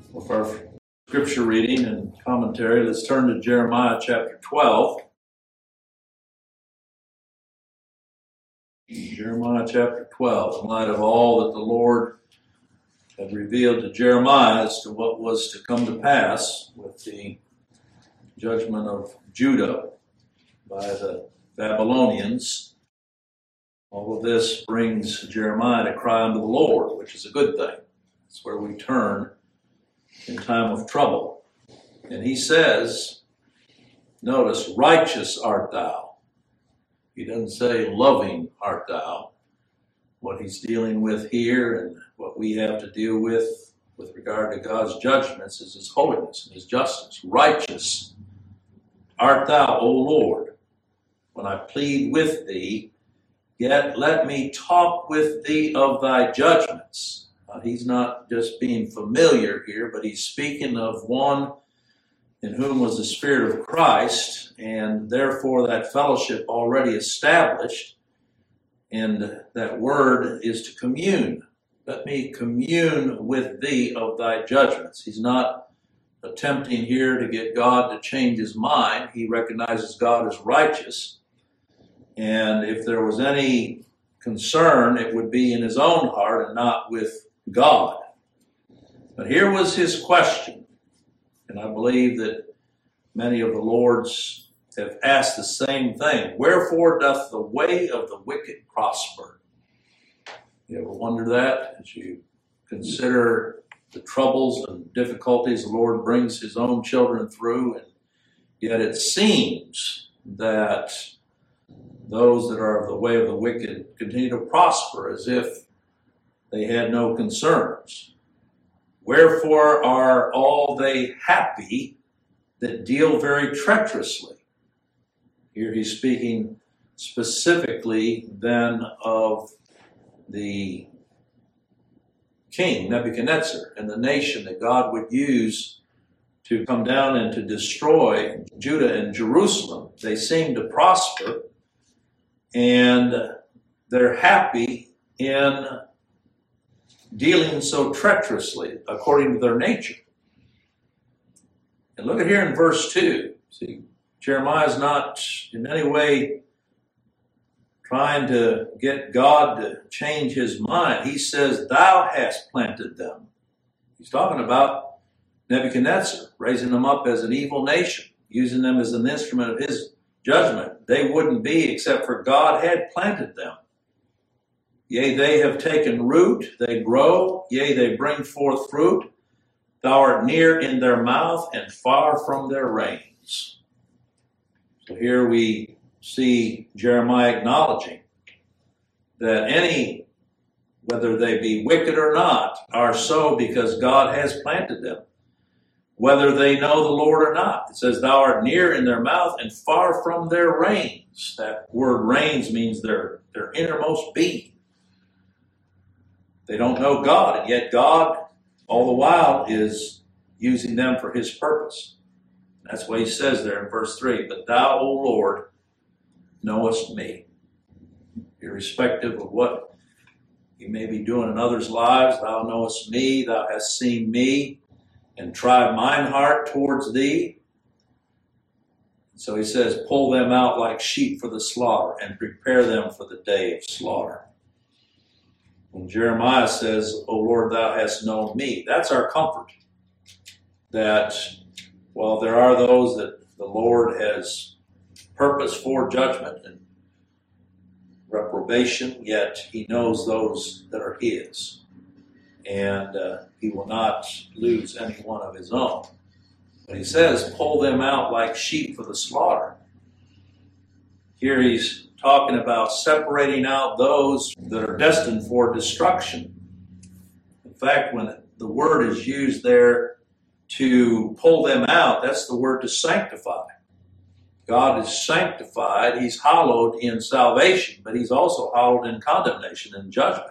Well, for our scripture reading and commentary, let's turn to Jeremiah chapter 12. Jeremiah chapter 12, in light of all that the Lord had revealed to Jeremiah as to what was to come to pass with the judgment of Judah by the Babylonians. All of this brings Jeremiah to cry unto the Lord, which is a good thing. It's where we turn in time of trouble. And he says, notice, righteous art thou. He doesn't say loving art thou. What he's dealing with here and what we have to deal with regard to God's judgments is his holiness and his justice. Righteous art thou, O Lord, when I plead with thee, yet let me talk with thee of thy judgments. He's not just being familiar here, but he's speaking of one in whom was the Spirit of Christ, and therefore that fellowship already established, and that word is to commune. Let me commune with thee of thy judgments. He's not attempting here to get God to change his mind. He recognizes God as righteous, and if there was any concern, it would be in his own heart and not with God. But here was his question, and I believe that many of the Lord's have asked the same thing. Wherefore doth the way of the wicked prosper? You ever wonder that as you consider the troubles and difficulties the Lord brings his own children through, and yet it seems that those that are of the way of the wicked continue to prosper as if they had no concerns. Wherefore are all they happy that deal very treacherously? Here he's speaking specifically then of the king, Nebuchadnezzar, and the nation that God would use to come down and to destroy Judah and Jerusalem. They seem to prosper, and they're happy in dealing so treacherously according to their nature. And look at here in verse 2. See, Jeremiah is not in any way trying to get God to change his mind. He says, thou hast planted them. He's talking about Nebuchadnezzar, raising them up as an evil nation, using them as an instrument of his judgment. They wouldn't be except for God had planted them. Yea, they have taken root, they grow, yea, they bring forth fruit. Thou art near in their mouth and far from their reins. So here we see Jeremiah acknowledging that any, whether they be wicked or not, are so because God has planted them, whether they know the Lord or not. It says, thou art near in their mouth and far from their reins. That word reins means their innermost being. They don't know God, and yet God, all the while, is using them for his purpose. That's what he says there in verse 3. But thou, O Lord, knowest me. Irrespective of what you may be doing in others' lives, thou knowest me, thou hast seen me, and tried mine heart towards thee. So he says, pull them out like sheep for the slaughter, and prepare them for the day of slaughter. When Jeremiah says, O Lord, thou hast known me, that's our comfort. That while there are those that the Lord has purposed for judgment and reprobation, yet he knows those that are his. And he will not lose any one of his own. But he says, pull them out like sheep for the slaughter. Here he's talking about separating out those that are destined for destruction. In fact, when the word is used there to pull them out, that's the word to sanctify. God is sanctified, he's hallowed in salvation, but he's also hallowed in condemnation and judgment.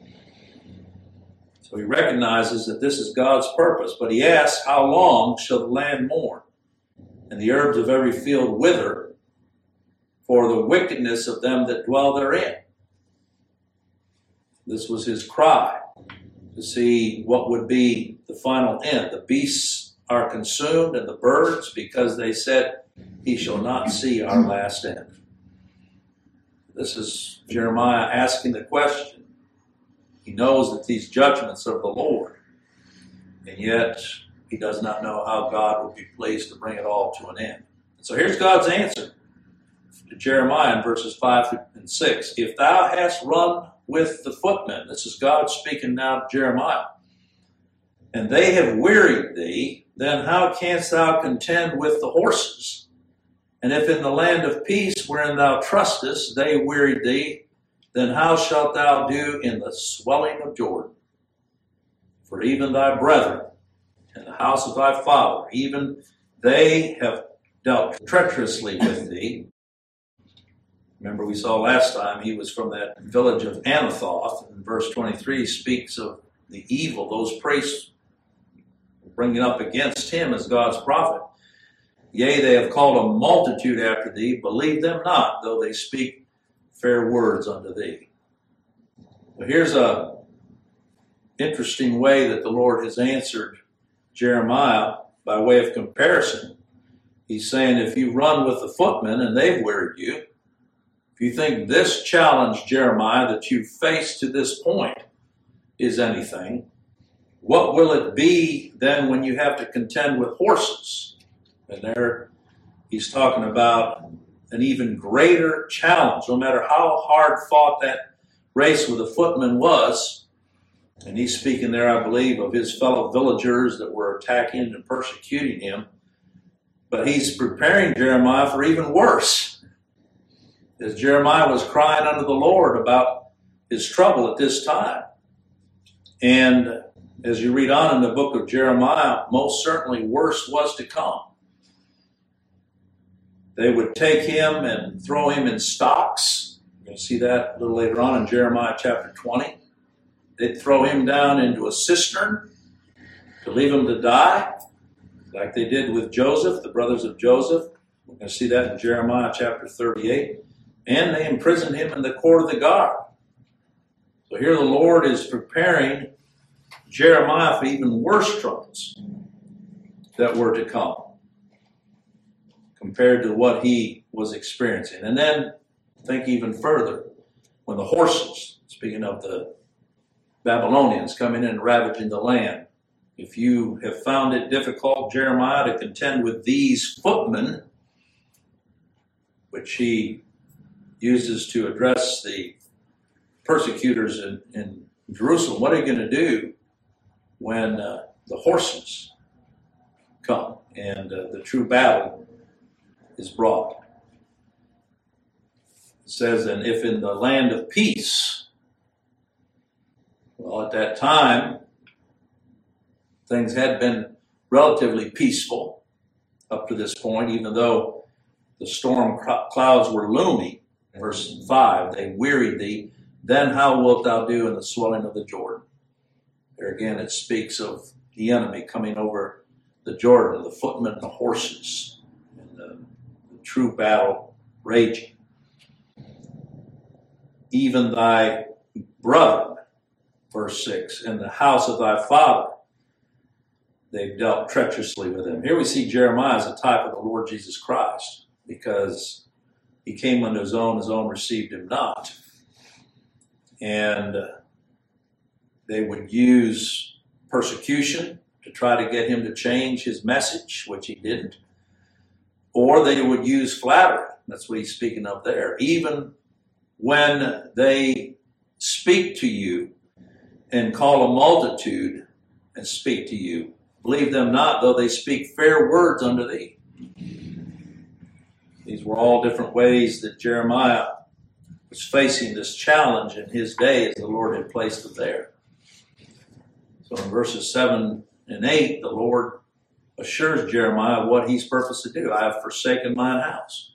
So he recognizes that this is God's purpose, but he asks, how long shall the land mourn, and the herbs of every field wither, for the wickedness of them that dwell therein? This was his cry. to see what would be the final end. The beasts are consumed and the birds, because they said, he shall not see our last end. This is Jeremiah asking the question. He knows that these judgments are of the Lord, and yet he does not know how God will be pleased to bring it all to an end. So here's God's answer to Jeremiah in verses 5 and 6. If thou hast run with the footmen, this is God speaking now to Jeremiah, and they have wearied thee, then how canst thou contend with the horses? And if in the land of peace wherein thou trustest they wearied thee, then how shalt thou do in the swelling of Jordan? For even thy brethren in the house of thy father, even they have dealt treacherously with thee. Remember, we saw last time he was from that village of Anathoth. And verse 23 speaks of the evil those priests were bringing up against him as God's prophet. Yea, they have called a multitude after thee. Believe them not, though they speak fair words unto thee. But here's a interesting way that the Lord has answered Jeremiah by way of comparison. He's saying, if you run with the footmen and they've wearied you, if you think this challenge, Jeremiah, that you've faced to this point is anything, what will it be then when you have to contend with horses? And there he's talking about an even greater challenge, no matter how hard fought that race with the footmen was. And he's speaking there, I believe, of his fellow villagers that were attacking and persecuting him. But he's preparing Jeremiah for even worse. As Jeremiah was crying unto the Lord about his trouble at this time. And as you read on in the book of Jeremiah, most certainly worse was to come. They would take him and throw him in stocks. You're going to see that a little later on in Jeremiah chapter 20. They'd throw him down into a cistern to leave him to die, like they did with Joseph, the brothers of Joseph. We're going to see that in Jeremiah chapter 38. And they imprisoned him in the court of the guard. So here the Lord is preparing Jeremiah for even worse troubles that were to come compared to what he was experiencing. And then think even further, when the horses, speaking of the Babylonians coming in and ravaging the land, if you have found it difficult, Jeremiah, to contend with these footmen, which he uses to address the persecutors in Jerusalem, what are you going to do when the horses come and the true battle is brought? It says, and if in the land of peace, well, at that time, things had been relatively peaceful up to this point, even though the storm clouds were looming. Verse 5, they wearied thee, then how wilt thou do in the swelling of the Jordan? There again it speaks of the enemy coming over the Jordan, the footmen and the horses, and the true battle raging. Even thy brethren, verse 6, in the house of thy father, they've dealt treacherously with him. Here we see Jeremiah as a type of the Lord Jesus Christ, because he came unto his own received him not. And they would use persecution to try to get him to change his message, which he didn't. Or they would use flattery. That's what he's speaking of there. Even when they speak to you and call a multitude and speak to you, believe them not, though they speak fair words unto thee. These were all different ways that Jeremiah was facing this challenge in his day as the Lord had placed it there. So in verses 7 and 8, the Lord assures Jeremiah what he's purposed to do. I have forsaken mine house.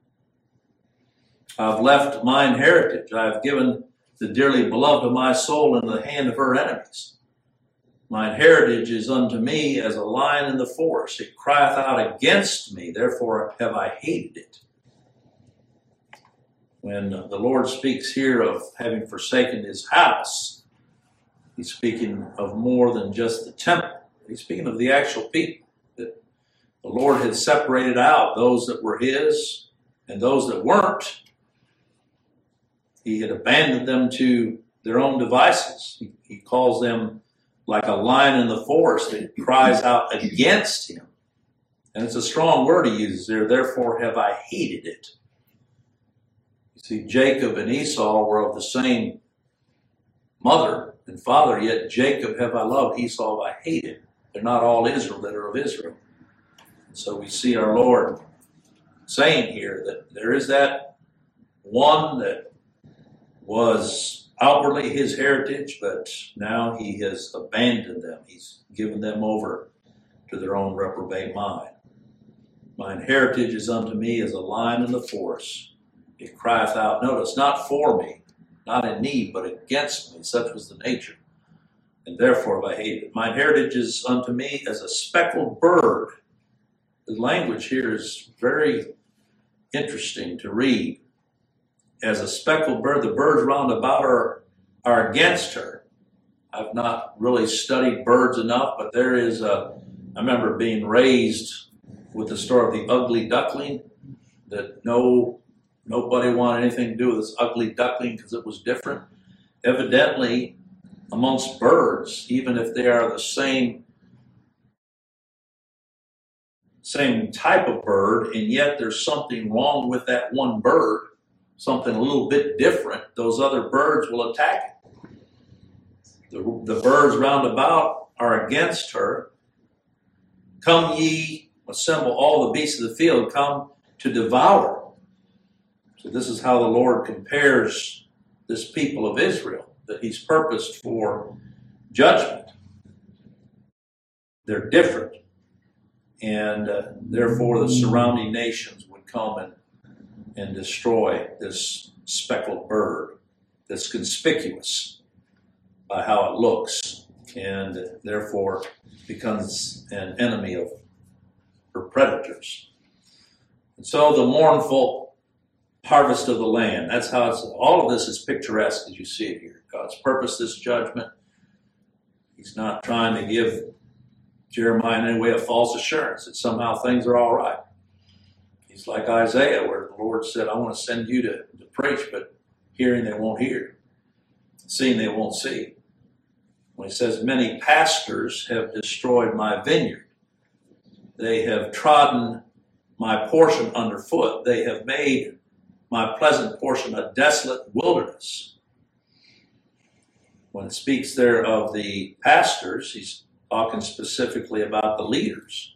I've left mine heritage. I have given the dearly beloved of my soul into the hand of her enemies. Mine heritage is unto me as a lion in the forest. It crieth out against me, therefore have I hated it. When the Lord speaks here of having forsaken his house, He's speaking of more than just the temple. He's speaking of the actual people. That the Lord had separated out those that were his and those that weren't. He had abandoned them to their own devices. He calls them like a lion in the forest that cries out against him. And it's a strong word he uses there. Therefore have I hated it. You see, Jacob and Esau were of the same mother and father, yet Jacob have I loved, Esau have I hated. They're not all Israel that are of Israel. So we see our Lord saying here that there is that one that was outwardly his heritage, but now he has abandoned them. He's given them over to their own reprobate mind. Mine heritage is unto me as a lion in the forest. It crieth out, notice, not for me, not in need, but against me. Such was the nature. And therefore have I hated it. Mine heritage is unto me as a speckled bird. The language here is very interesting to read. As a speckled bird, the birds round about her are against her. I've not really studied birds enough, but there is I remember being raised with the story of the ugly duckling, that nobody wanted anything to do with this ugly duckling because it was different. Evidently, amongst birds, even if they are the same type of bird, and yet there's something wrong with that one bird, something a little bit different, those other birds will attack it. The birds round about are against her. Come ye, assemble all the beasts of the field, come to devour. So this is how the Lord compares this people of Israel, that he's purposed for judgment. They're different. And therefore the surrounding nations would come and destroy this speckled bird that's conspicuous by how it looks, and therefore becomes an enemy of her predators. And so the mournful harvest of the land, that's how all of this is picturesque as you see it here. God's purpose, this judgment. He's not trying to give Jeremiah in any way a false assurance that somehow things are all right. He's like Isaiah, where the Lord said, I want to send you to preach, but hearing they won't hear, seeing they won't see. When he says, many pastors have destroyed my vineyard. They have trodden my portion underfoot. They have made my pleasant portion a desolate wilderness. When it speaks there of the pastors, he's talking specifically about the leaders.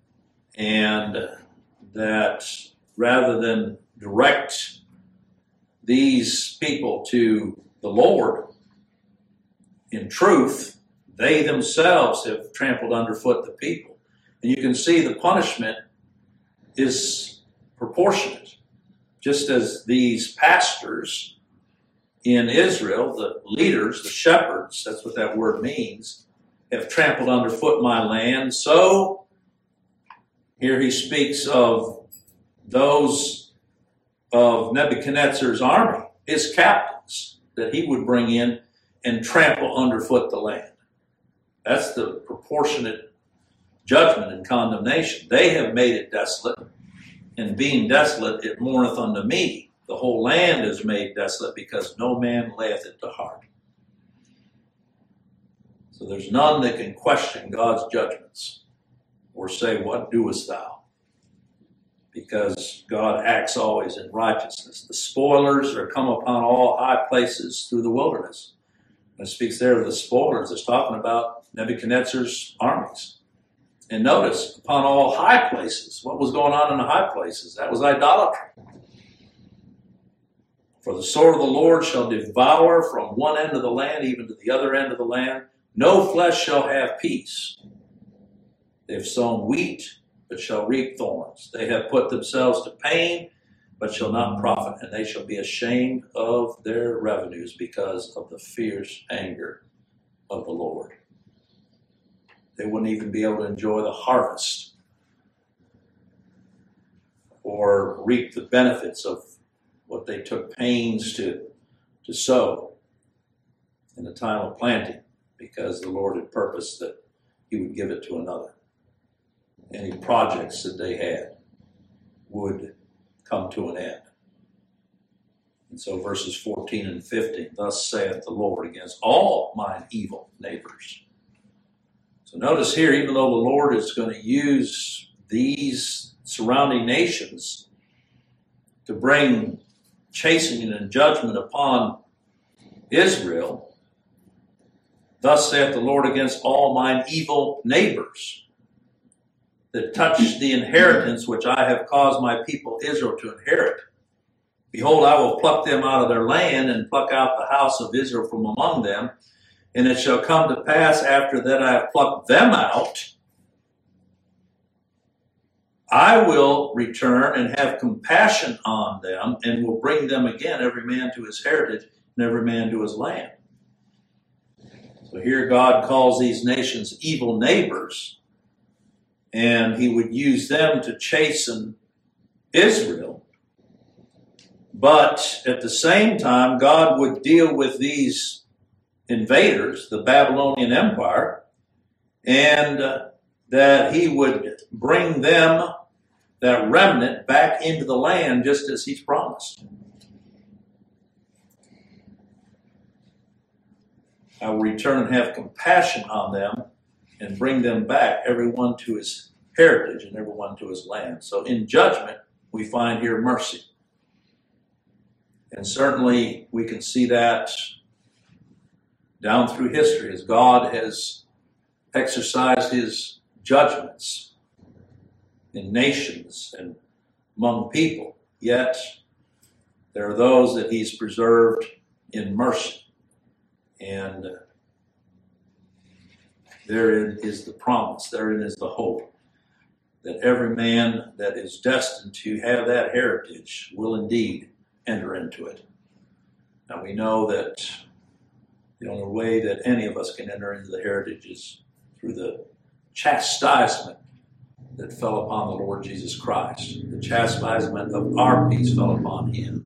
And that rather than direct these people to the Lord in truth, they themselves have trampled underfoot the people. And you can see the punishment is proportionate. Just as these pastors in Israel, the leaders, the shepherds, that's what that word means, have trampled underfoot my land, so here he speaks of those of Nebuchadnezzar's army, his captains, that he would bring in and trample underfoot the land. That's the proportionate judgment and condemnation. They have made it desolate, and being desolate, it mourneth unto me. The whole land is made desolate, because no man layeth it to heart. So there's none that can question God's judgments or say, what doest thou? Because God acts always in righteousness. The spoilers are come upon all high places through the wilderness. When it speaks there of the spoilers, it's talking about Nebuchadnezzar's armies. And notice, upon all high places, what was going on in the high places? That was idolatry. For the sword of the Lord shall devour from one end of the land even to the other end of the land. No flesh shall have peace. They have sown wheat, but shall reap thorns. They have put themselves to pain, but shall not profit. And they shall be ashamed of their revenues because of the fierce anger of the Lord. They wouldn't even be able to enjoy the harvest or reap the benefits of what they took pains to sow in the time of planting. because the Lord had purposed that he would give it to another. Any projects that they had would come to an end. And so verses 14 and 15, thus saith the Lord against all mine evil neighbors. So notice here, even though the Lord is going to use these surrounding nations to bring chastening and judgment upon Israel, thus saith the Lord against all mine evil neighbors that touch the inheritance which I have caused my people Israel to inherit. Behold, I will pluck them out of their land and pluck out the house of Israel from among them. And it shall come to pass after that I have plucked them out, I will return and have compassion on them and will bring them again, every man to his heritage and every man to his land. So here God calls these nations evil neighbors, and he would use them to chasten Israel. But at the same time, God would deal with these invaders, the Babylonian Empire, and that he would bring them, that remnant, back into the land just as he's promised. I will return and have compassion on them and bring them back, everyone to his heritage and everyone to his land. So in judgment, we find here mercy. And certainly we can see that down through history as God has exercised his judgments in nations and among people. Yet there are those that he's preserved in mercy. And therein is the promise, therein is the hope, that every man that is destined to have that heritage will indeed enter into it. Now we know that the only way that any of us can enter into the heritage is through the chastisement that fell upon the Lord Jesus Christ. The chastisement of our peace fell upon him.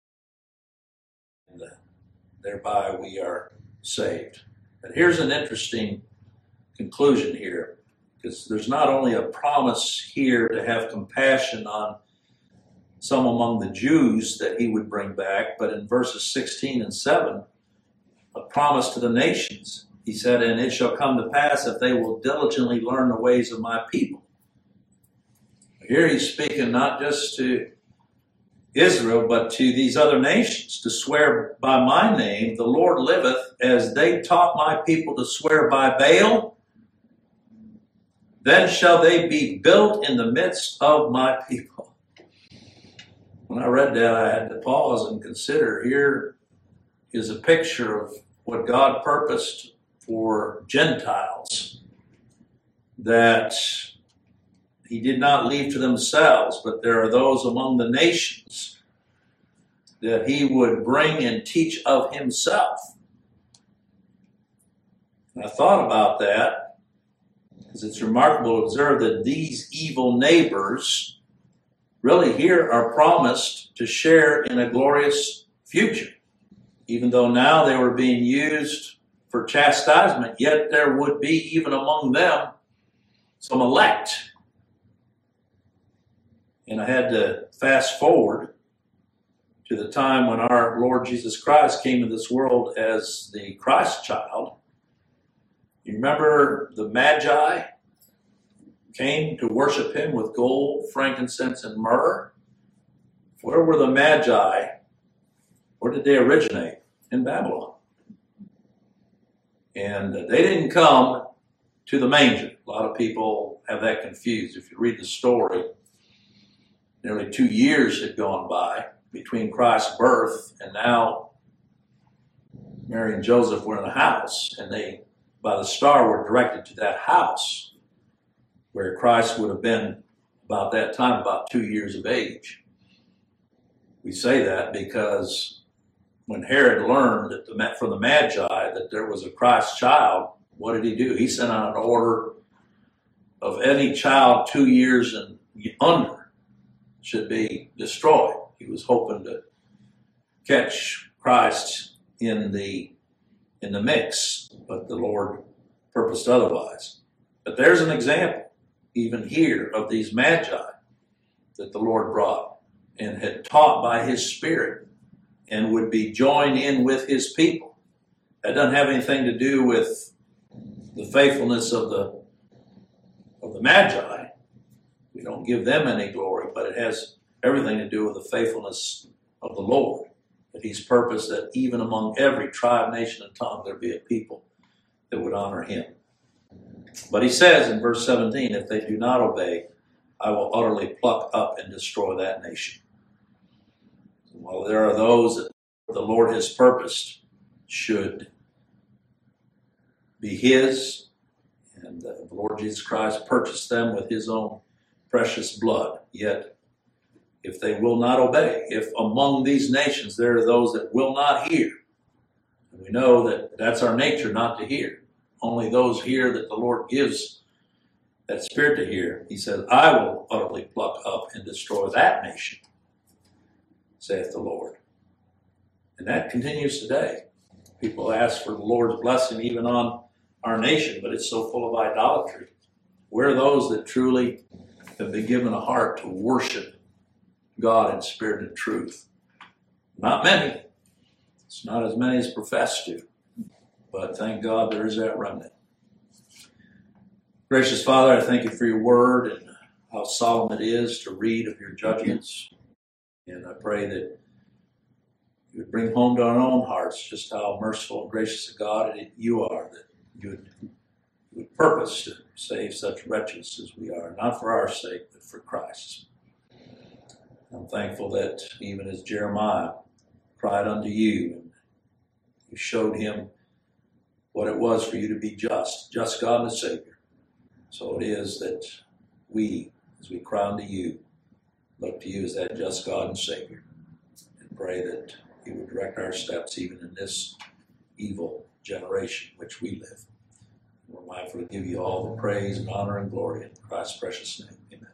And thereby we are saved. But here's an interesting conclusion here, because there's not only a promise here to have compassion on some among the Jews that he would bring back, but in verses 16 and 7, a promise to the nations. He said, and it shall come to pass if they will diligently learn the ways of my people. Here he's speaking not just to Israel, but to these other nations, to swear by my name, the Lord liveth, as they taught my people to swear by Baal, then shall they be built in the midst of my people. When I read that, I had to pause and consider, here is a picture of what God purposed for Gentiles, that he did not leave to themselves, but there are those among the nations that he would bring and teach of himself. And I thought about that, because it's remarkable to observe that these evil neighbors really here are promised to share in a glorious future. Even though now they were being used for chastisement, yet there would be even among them some elect. And I had to fast forward to the time when our Lord Jesus Christ came into this world as the Christ child. You remember the Magi came to worship him with gold, frankincense, and myrrh? Where were the Magi? Where did they originate? In Babylon. And they didn't come to the manger. A lot of people have that confused. If you read the story, nearly 2 years had gone by between Christ's birth and now Mary and Joseph were in the house, and they, by the star, were directed to that house where Christ would have been about that time, about 2 years of age. We say that because when Herod learned that from the Magi that there was a Christ child, what did he do? He sent out an order of any child 2 years and under should be destroyed. He was hoping to catch Christ in the in the mix, but the Lord purposed otherwise. But there's an example, even here, of these magi that the Lord brought and had taught by his Spirit and would be joined in with his people. That doesn't have anything to do with the faithfulness of the magi. We don't give them any glory, but it has everything to do with the faithfulness of the Lord. That he's purposed that even among every tribe, nation, and tongue, there be a people that would honor him. But he says in verse 17, if they do not obey, I will utterly pluck up and destroy that nation. While there are those that the Lord has purposed should be his, and the Lord Jesus Christ purchased them with his own precious blood, yet if they will not obey, if among these nations there are those that will not hear, and we know that that's our nature not to hear, only those hear that the Lord gives that Spirit to hear. He says, I will utterly pluck up and destroy that nation, saith the Lord. And that continues today. People ask for the Lord's blessing even on our nation, but it's so full of idolatry. Where are those that truly have been given a heart to worship God in spirit and truth? Not many. It's not as many as profess to. But thank God there is that remnant. Gracious Father, I thank you for your word and how solemn it is to read of your judgments. And I pray that you would bring home to our own hearts just how merciful and gracious a God you are, that you would purpose to save such wretches as we are, not for our sake, but for Christ's. I'm thankful that even as Jeremiah cried unto you, and you showed him what it was for you to be just God and a Savior. So it is that we, as we cry unto you, look to you as that just God and Savior, and pray that you would direct our steps even in this evil generation in which we live. We're mindful to give you all the praise and honor and glory in Christ's precious name. Amen.